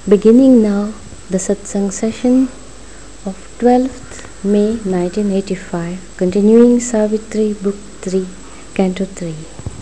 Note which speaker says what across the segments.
Speaker 1: Beginning now the satsang session of 12th May 1985, continuing Savitri Book 3, Canto 3.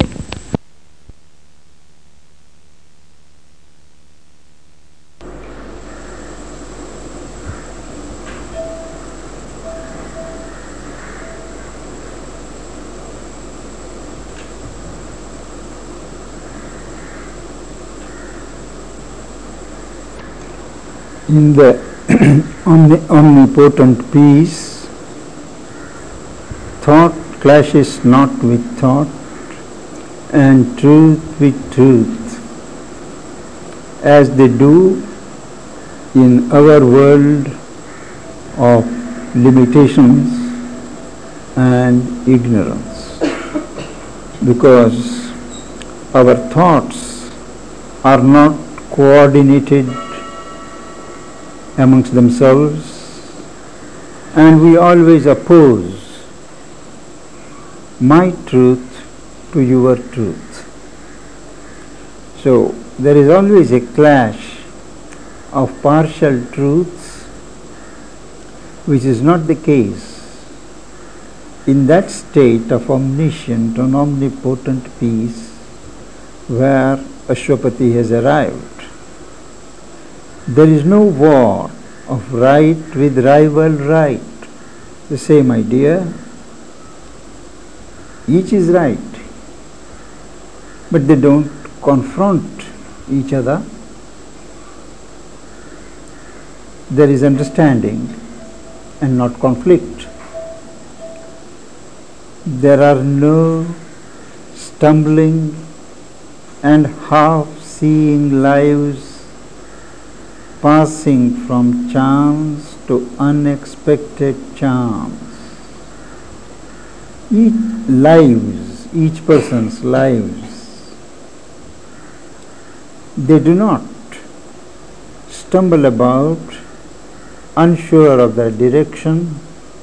Speaker 2: In the omnipotent peace, thought clashes not with thought, and truth with truth, as they do in our world of limitations and ignorance, because our thoughts are not coordinated amongst themselves, and we always oppose my truth to your truth. So there is always a clash of partial truths, which is not the case in that state of omniscient and omnipotent peace where Ashwapati has arrived. There is no war of right with rival right. The same idea. Each is right, but they don't confront each other. There is understanding and not conflict. There are no stumbling and half-seeing lives passing from chance to unexpected charms. Each person's lives, they do not stumble about, unsure of their direction,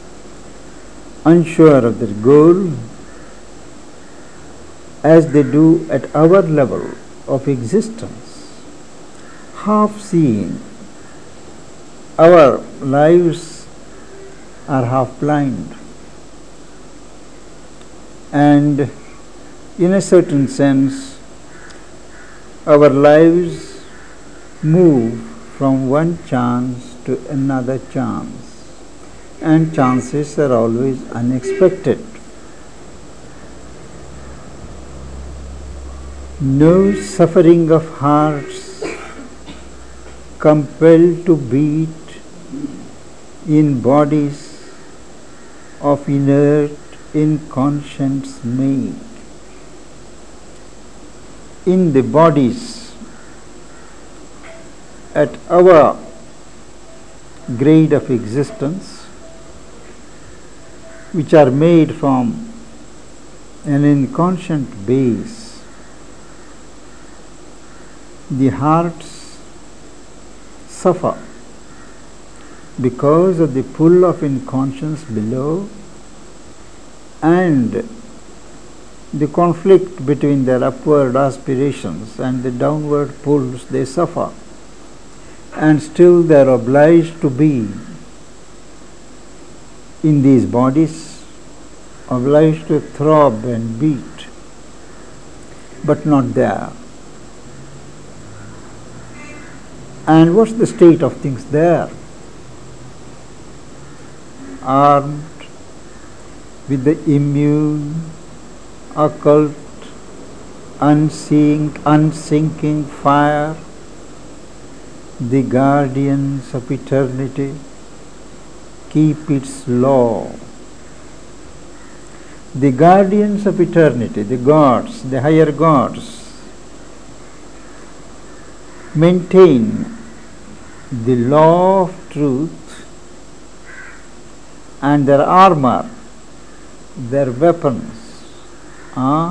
Speaker 2: unsure of their goal, as they do at our level of existence, half-seeing. Our lives are half blind, and in a certain sense our lives move from one chance to another chance, and chances are always unexpected. No suffering of hearts compelled to beat in bodies of inert inconscience make. In the bodies at our grade of existence, which are made from an inconscient base, the hearts suffer because of the pull of inconscience below and the conflict between their upward aspirations and the downward pulls they suffer, and still they are obliged to be in these bodies, obliged to throb and beat, but not there. And what's the state of things there? Armed with the immune, occult, unsinking fire, the guardians of eternity keep its law. The guardians of eternity, the gods, the higher gods, maintain the law of truth, and their armor, their weapons are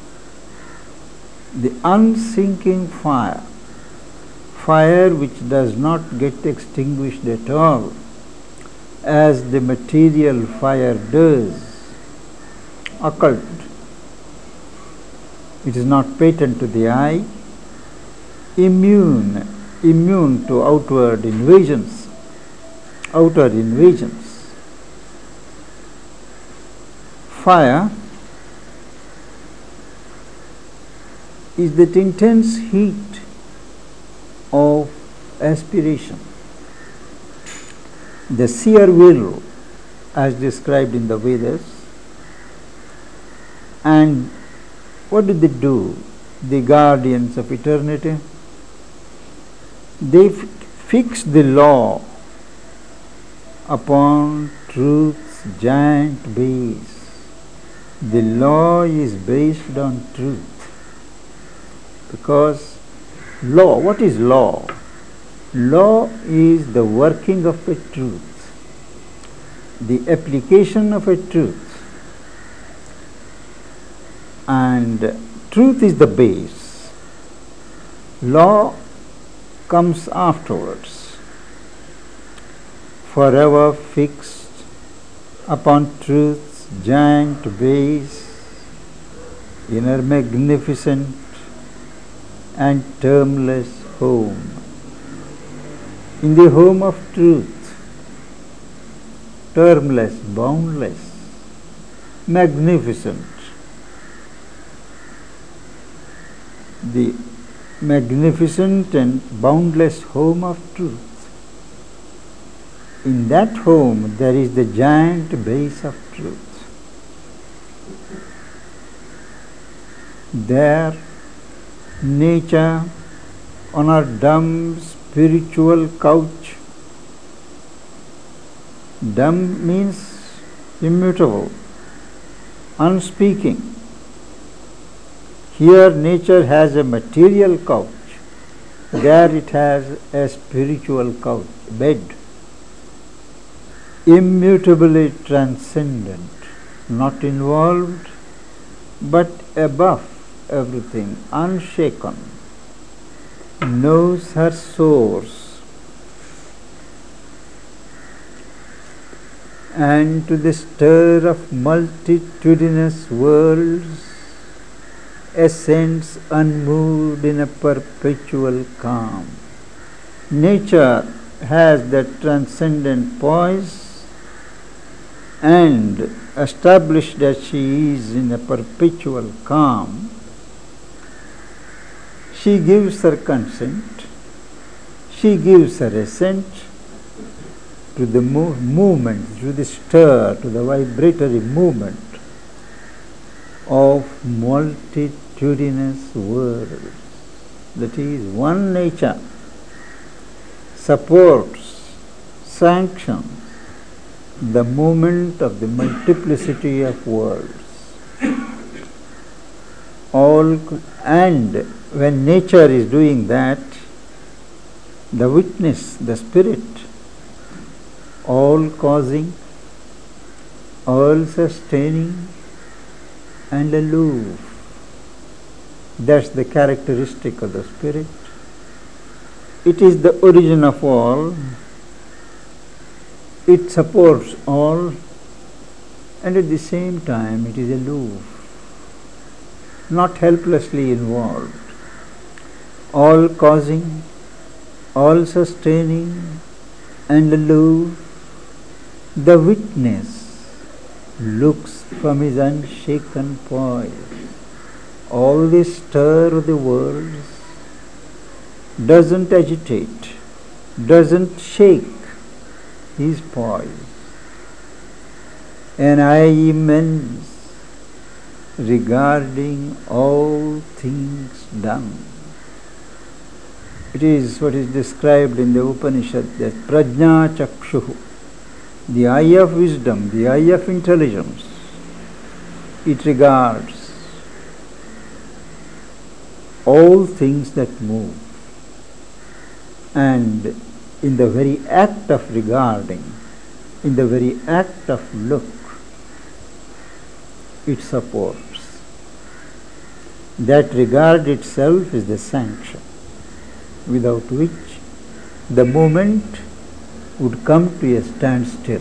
Speaker 2: the unsinking fire, fire which does not get extinguished at all, as the material fire does, occult. It is not patent to the eye, immune immune to outer invasions. Fire is that intense heat of aspiration, the seer will as described in the Vedas. And what do? The guardians of eternity? They fix the law upon truth's giant base. The law is based on truth. Because law, what is law? Law is the working of a truth, the application of a truth. And truth is the base. Law comes afterwards, forever fixed upon truth's giant base, in her magnificent and termless home. In the home of truth, termless, boundless, magnificent, the magnificent and boundless home of truth. In that home there is the giant base of truth. There nature on her dumb spiritual couch. Dumb means immutable, unspeaking. Here nature has a material couch, there it has a spiritual couch, bed, immutably transcendent, not involved, but above everything, unshaken, knows her source, and to the stir of multitudinous worlds ascends unmoved in a perpetual calm. Nature has that transcendent poise, and established as she is in a perpetual calm, she gives her consent, she gives her assent to the movement, to the stir, to the vibratory movement of multitudinous worlds. That is, one nature supports, sanctions the movement of the multiplicity of worlds. And when nature is doing that, the witness, the spirit, all causing, all sustaining, and aloof. That's the characteristic of the spirit. It is the origin of all. It supports all, and at the same time it is aloof, not helplessly involved. All causing, all sustaining, and aloof, the witness looks from his unshaken poise. All this stir of the worlds doesn't agitate, doesn't shake his poise. An eye immense, regarding all things done. It is what is described in the Upanishad that Prajna Chakshuhu, the eye of wisdom, the eye of intelligence. It regards all things that move, and in the very act of regarding, in the very act of look, it supports. That regard itself is the sanction, without which the movement would come to a standstill.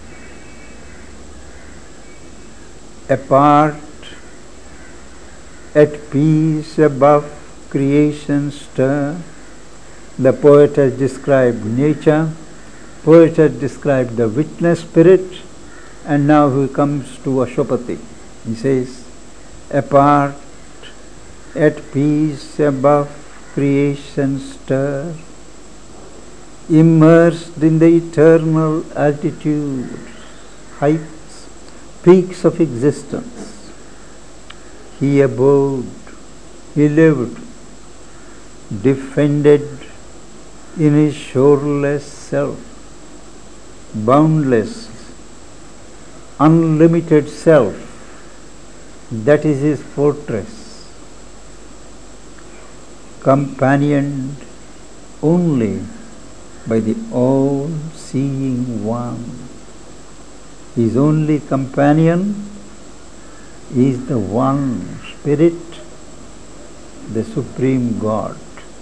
Speaker 2: Apart At peace above creation stir. The poet has described nature, poet has described the witness spirit, and now he comes to Ashwapati. He says, apart, at peace above creation stir, immersed in the eternal altitudes, heights, peaks of existence. He abode, he lived, defended in his shoreless self, boundless, unlimited self. That is his fortress, companioned only by the all-seeing one. His only companion is the one Spirit, the Supreme God.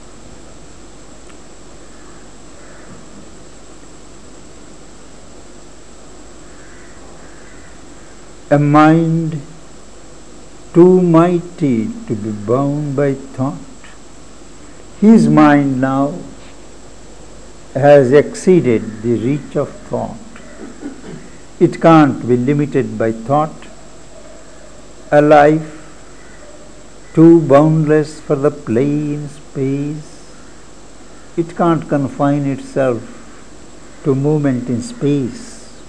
Speaker 2: A mind too mighty to be bound by thought. His mind now has exceeded the reach of thought. It can't be limited by thought. A life too boundless for the plain space. It can't confine itself to movement in space.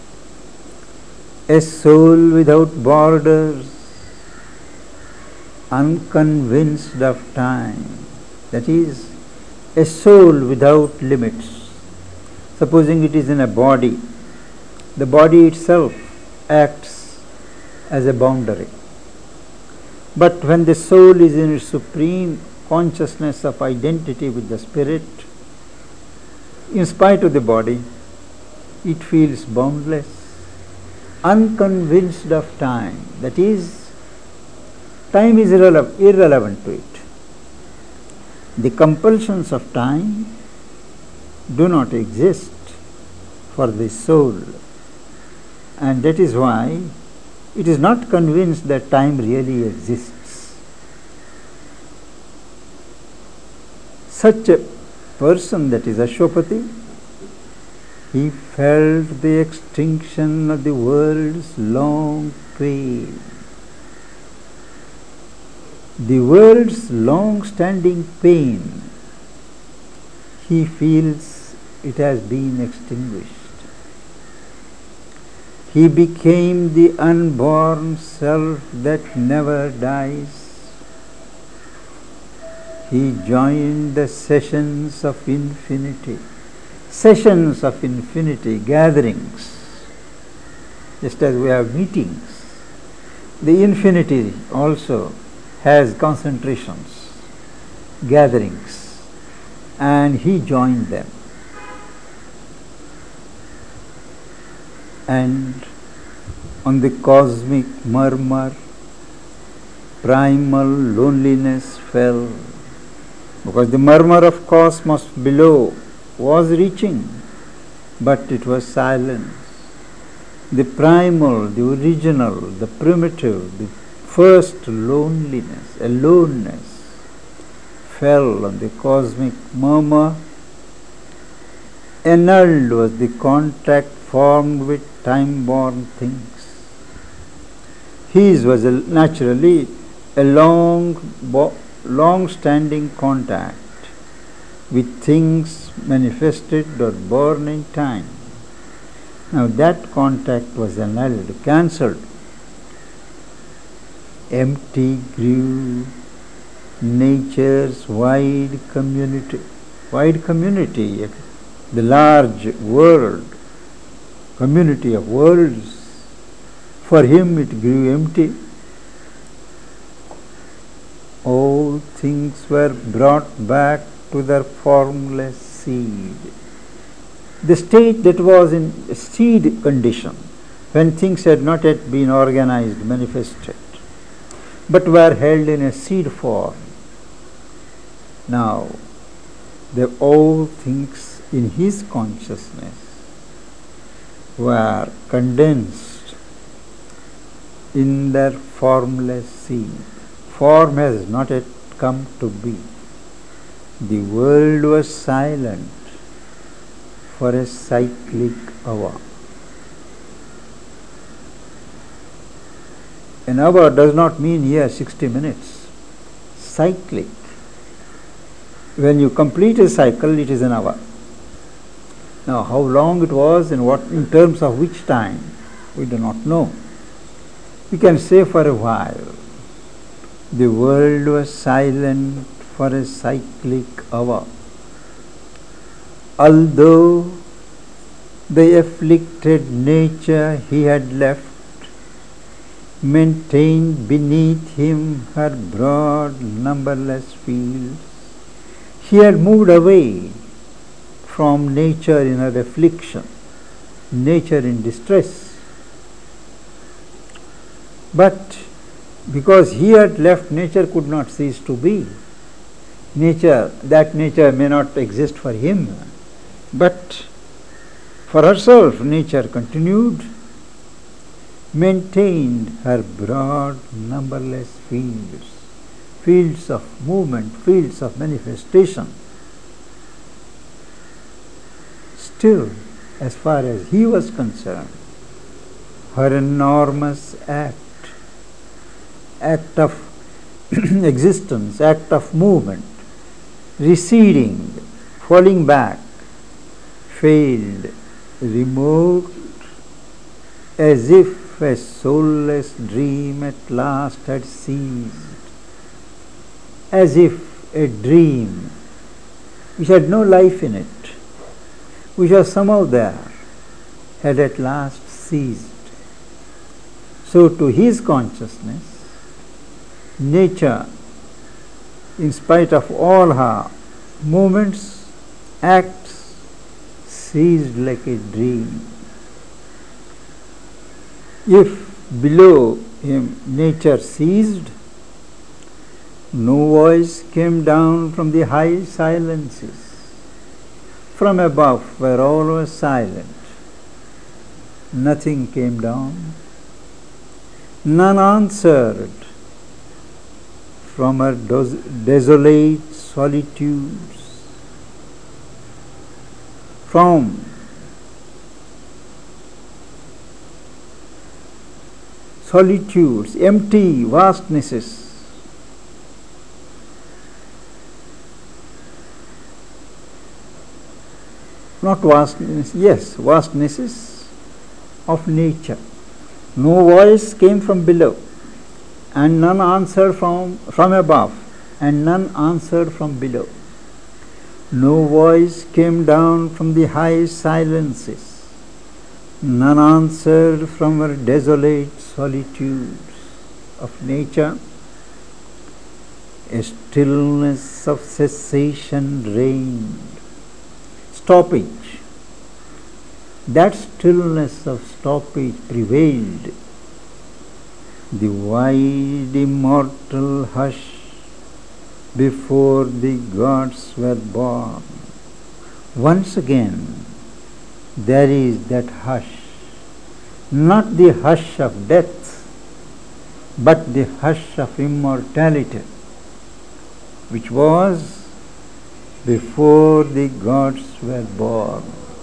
Speaker 2: A soul without borders, unconvinced of time. That is, a soul without limits. Supposing it is in a body, the body itself acts as a boundary. But when the soul is in its supreme consciousness of identity with the Spirit, in spite of the body, it feels boundless, unconvinced of time. That is, time is irrelevant to it. The compulsions of time do not exist for the soul, and that is why it is not convinced that time really exists. Such a person, that is Ashwapati, he felt the extinction of the world's long pain. The world's long-standing pain, he feels it has been extinguished. He became the unborn self that never dies. He joined the sessions of infinity. Sessions of infinity, gatherings. Just as we have meetings, the infinity also has concentrations, gatherings, and he joined them. And on the cosmic murmur, primal loneliness fell, because the murmur of cosmos below was reaching, but it was silence. The primal, the original, the primitive, the first loneliness, aloneness, fell on the cosmic murmur. Annulled was the contact formed with time-born things. His was naturally a long-standing contact with things manifested or born in time. Now that contact was annulled, cancelled. Empty grew nature's wide community, the large world, community of worlds. For him it grew empty. All things were brought back to their formless seed. The state that was in seed condition, when things had not yet been organized, manifested, but were held in a seed form. Now, all things in his consciousness were condensed in their formless seed. form has not yet come to be. The world was silent for a cyclic hour. An hour does not mean here 60 minutes. Cyclic. When you complete a cycle, it is an hour. Now, how long it was and what in terms of which time, we do not know. We can say for a while. The world was silent for a cyclic hour. Although the afflicted nature he had left maintained beneath him her broad, numberless fields, he had moved away from nature in her affliction, nature in distress. But because he had left, nature could not cease to be. That nature may not exist for him, but for herself, nature continued, maintained her broad, numberless fields, fields of movement, fields of manifestation. Still, as far as he was concerned, her enormous act of existence, act of movement, receding, falling back, failed, removed, as if a soulless dream at last had ceased, as if a dream which had no life in it, which was somehow there, had at last ceased. So to his consciousness, nature, in spite of all her movements, acts, ceased like a dream. If below him nature ceased, no voice came down from the high silences. From above, where all was silent, nothing came down. None answered from her desolate solitudes, from solitudes, empty vastnesses. Not vastness, yes, vastnesses of nature. No voice came from below, and none answered from above, and none answered from below. No voice came down from the high silences, none answered from her desolate solitudes of nature. A stillness of cessation reigned. Stoppage. That stillness of stoppage prevailed. The wide immortal hush before the gods were born. Once again, there is that hush, not the hush of death, but the hush of immortality, which was before the gods were born.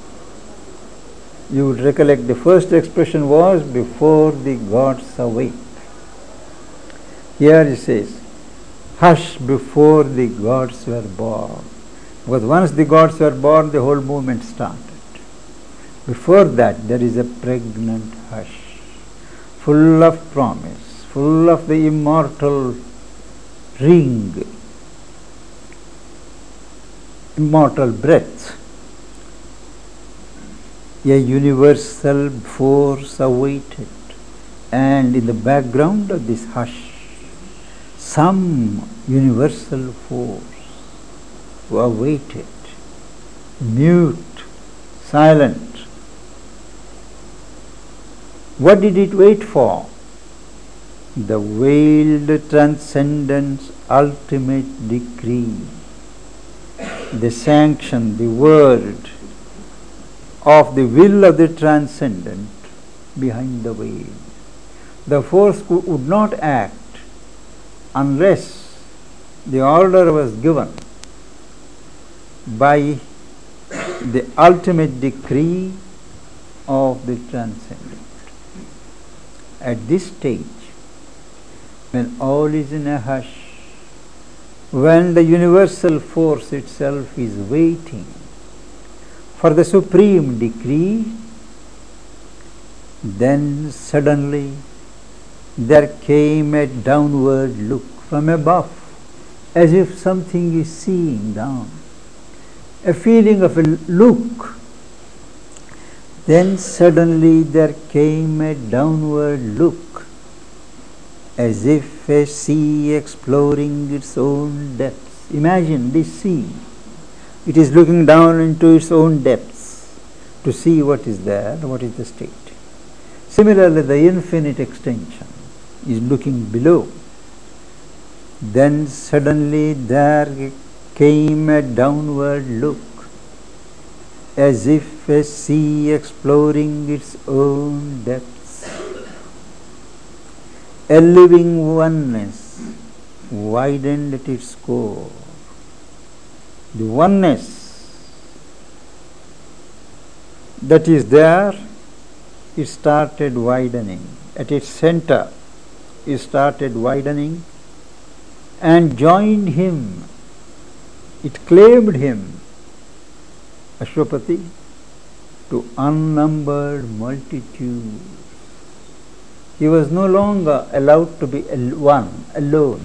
Speaker 2: You would recollect the first expression was before the gods awake. Here it says, hush before the gods were born. Because once the gods were born, the whole movement started. Before that, there is a pregnant hush, full of promise, full of the immortal ring, immortal breath. A universal force awaited, and in the background of this hush, some universal force awaited, mute, silent. What did it wait for? The veiled transcendence, ultimate decree, the sanction, the word of the will of the transcendent behind the veil. The force would not act unless the order was given by the ultimate decree of the transcendent. At this stage, when all is in a hush, when the universal force itself is waiting for the supreme decree, then suddenly there came a downward look from above, as if something is seeing down, a feeling of a look. Then suddenly there came a downward look, as if a sea exploring its own depths. Imagine this sea. It is looking down into its own depths to see what is there, what is the state. Similarly, the infinite extension is looking below. Then suddenly there came a downward look, as if a sea exploring its own depths. A living oneness widened at its core. The oneness that is there, it started widening. At its center, it started widening and joined him. It claimed him, Ashwapati, to unnumbered multitudes. He was no longer allowed to be one, alone.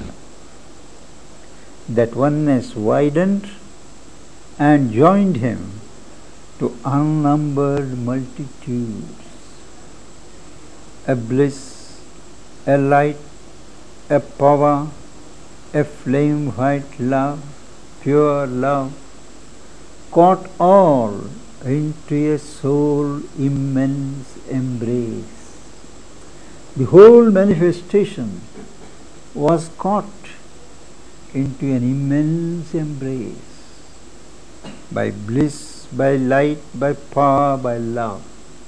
Speaker 2: That oneness widened and joined him to unnumbered multitudes. A bliss, a light, a power, a flame white love, pure love, caught all into a soul immense embrace. The whole manifestation was caught into an immense embrace by bliss, by light, by power, by love.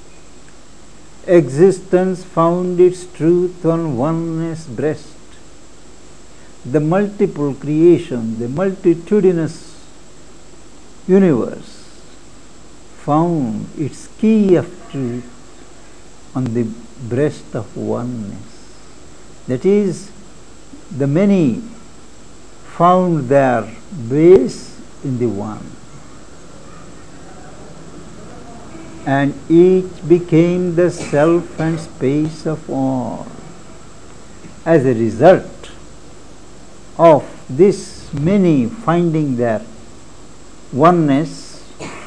Speaker 2: Existence found its truth on oneness breast. The multiple creation, the multitudinous universe found its key of truth on the breast of oneness. That is, the many found their base in the one, and each became the self and space of all. As a result of this many finding their oneness,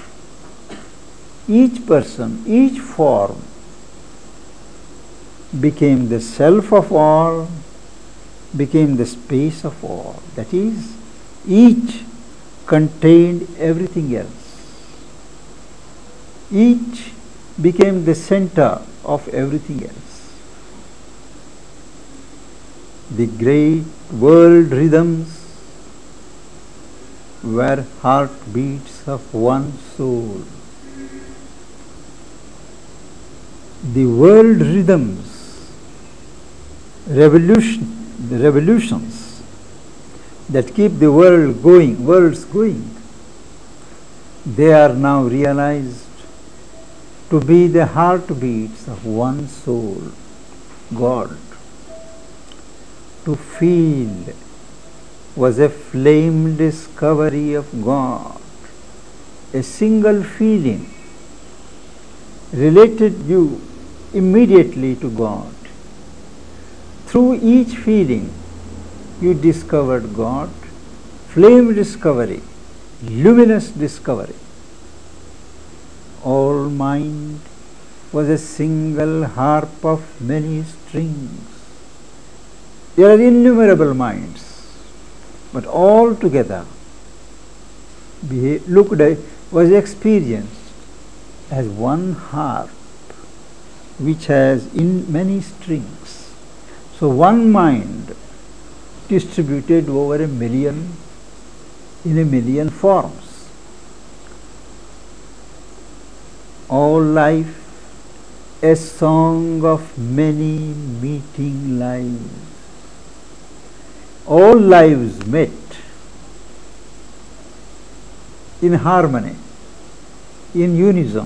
Speaker 2: each person, each form became the self of all, became the space of all. That is, each contained everything else. Each became the center of everything else. The great world rhythms were heartbeats of one soul. The world rhythms, the revolutions that keep the worlds going, they are now realized to be the heartbeats of one soul, God. To feel was a flame discovery of God. A single feeling related you immediately to God. Through each feeling, you discovered God. Flame discovery, luminous discovery. All mind was a single harp of many strings. There are innumerable minds, but all together was experienced as one harp which has in many strings. So one mind distributed over in a million forms. All life a song of many meeting lives. all lives met in harmony, in unison,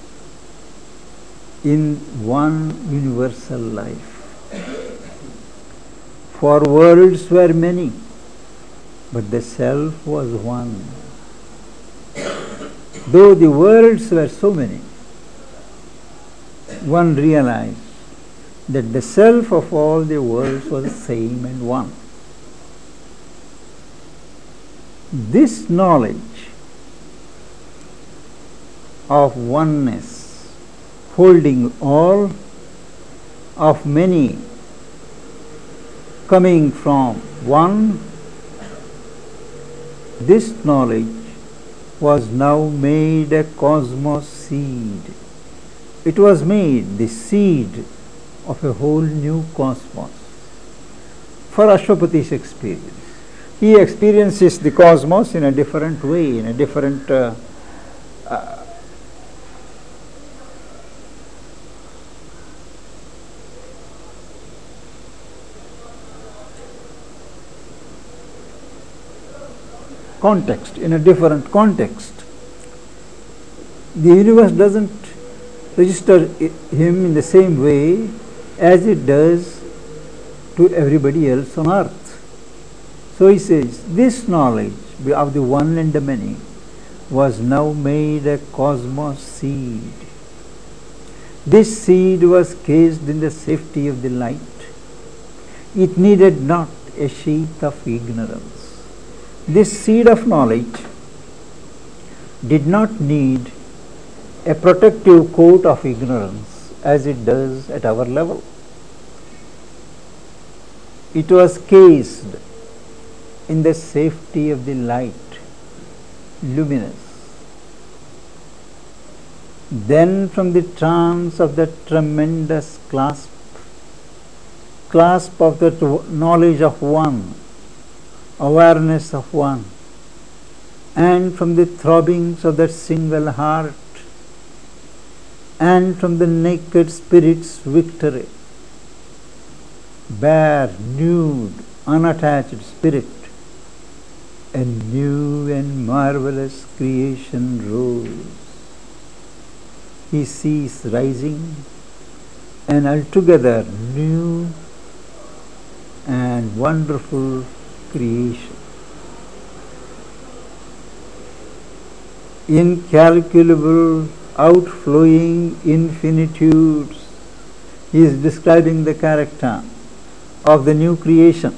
Speaker 2: in one universal life. For worlds were many, but the self was one. Though the worlds were so many, one realized that the self of all the worlds was the same and one. This knowledge of oneness, holding all, of many, coming from one, this knowledge was now made a cosmos seed. It was made the seed of a whole new cosmos. For Ashwapati's experience, he experiences the cosmos in a different way, in a different context, in a different context. The universe doesn't register him in the same way as it does to everybody else on earth. So he says, this knowledge of the one and the many was now made a cosmos seed. This seed was cased in the safety of the light. It needed not a sheath of ignorance. This seed of knowledge did not need a protective coat of ignorance as it does at our level. It was cased in the safety of the light, luminous. Then from the trance of the tremendous clasp of the knowledge of one, awareness of one, and from the throbbings of that single heart, and from the naked spirit's victory, bare, nude, unattached spirit, a new and marvelous creation rose. He sees rising an altogether new and wonderful creation. Incalculable, outflowing infinitudes. He is describing the character of the new creation.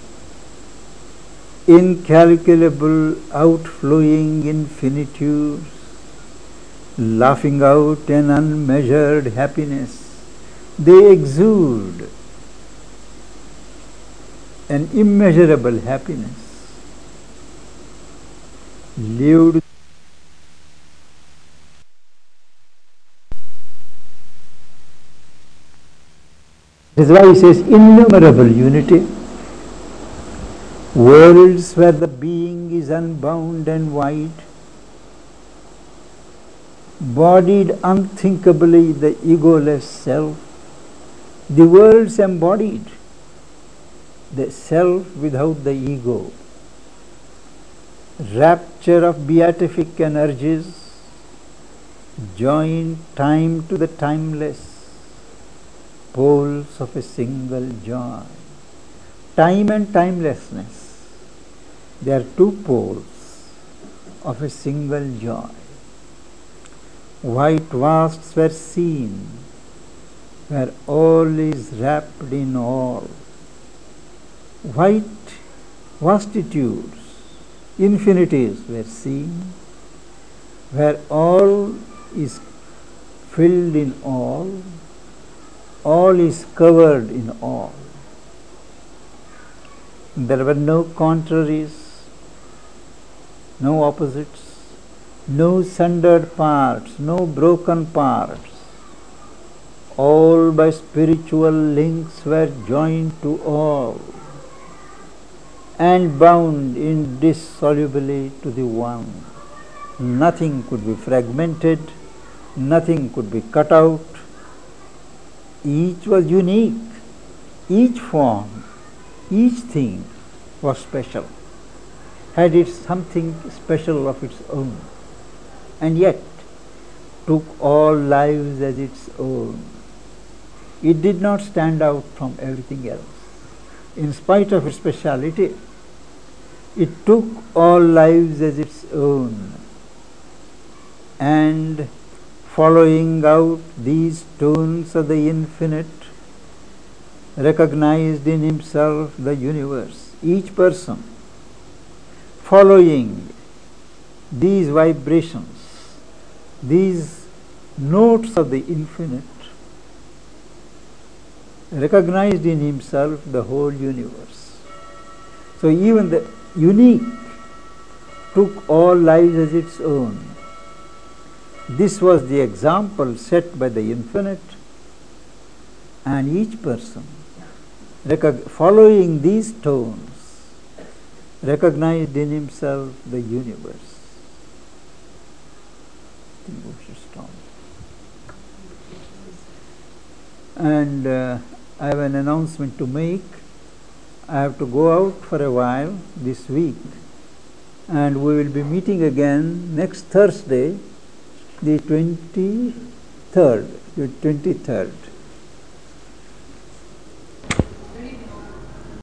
Speaker 2: Incalculable, outflowing infinitudes, laughing out an unmeasured happiness. They exude an immeasurable happiness, lived. This is why he says innumerable unity. Worlds where the being is unbound and wide, bodied unthinkably the egoless self. The worlds embodied the self without the ego. Rapture of beatific energies, join time to the timeless, poles of a single joy. Time and timelessness, they are two poles of a single joy. White vasts were seen, where all is wrapped in all. White vastitudes, infinities were seen, where all is filled in all is covered in all. There were no contraries, no opposites, no sundered parts, no broken parts. All by spiritual links were joined to all and bound indissolubly to the one. Nothing could be fragmented, nothing could be cut out. Each was unique, each form, each thing was special, had it something special of its own, and yet took all lives as its own. It did not stand out from everything else. In spite of its speciality, it took all lives as its own, and following out these tones of the infinite, recognized in himself the universe. Each person following these vibrations, these notes of the infinite, recognized in himself the whole universe. So even the unique took all lives as its own. This was the example set by the infinite, and each person following these tones recognized in himself the universe. I think we should stop. And I have an announcement to make. I have to go out for a while this week, and we will be meeting again next Thursday, the 23rd.